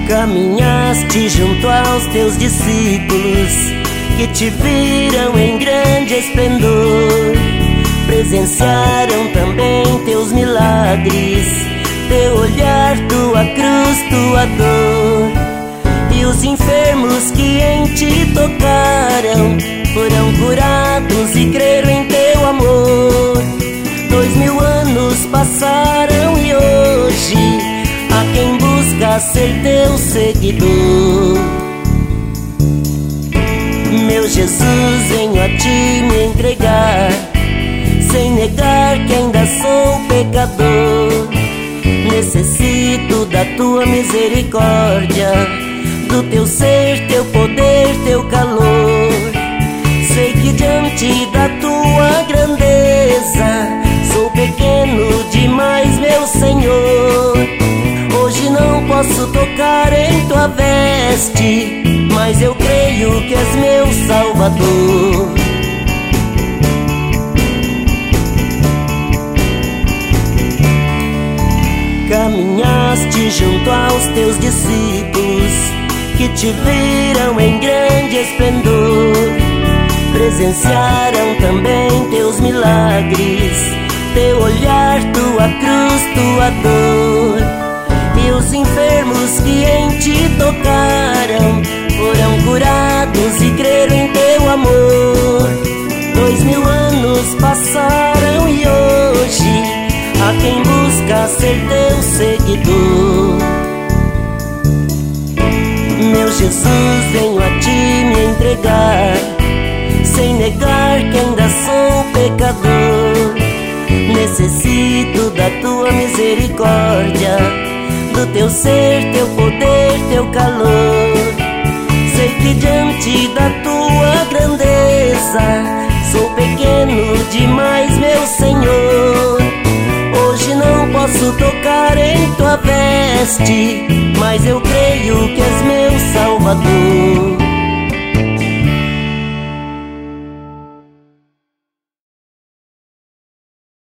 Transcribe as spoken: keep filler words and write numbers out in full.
Caminhaste junto aos teus discípulos, que te viram em grande esplendor. Presenciaram também teus milagres, teu olhar, tua cruz, tua dor. E os enfermos que em ti tocaram foram curados e creram em teu amor. Dois mil anos passaram e hoje há quem busca ser teu seguidor. Meu Jesus, venho a ti me entregar, sem negar que ainda sou pecador. Necessito da tua misericórdia, do teu ser, teu poder, teu calor. Sei que diante da tua grandeza sou pequeno demais, meu Senhor. Hoje não posso tocar em tua veste, mas eu creio que és meu Salvador. Caminhaste junto aos teus discípulos, que te viram em grande esplendor. Presenciaram também teus milagres, teu olhar, tua cruz, tua dor. E os enfermos que em ti tocaram foram curados e creram em teu amor. Dois mil anos passaram e hoje há quem busca ser teu seguidor. Meu Jesus, venho a ti me entregar, sem negar que ainda sou pecador. Necessito da tua misericórdia, do teu ser, teu poder, teu calor. Sei que diante da tua grandeza sou pequeno demais, meu Senhor. Hoje não posso tocar em tua veste, mas eu creio que és meu Salvador.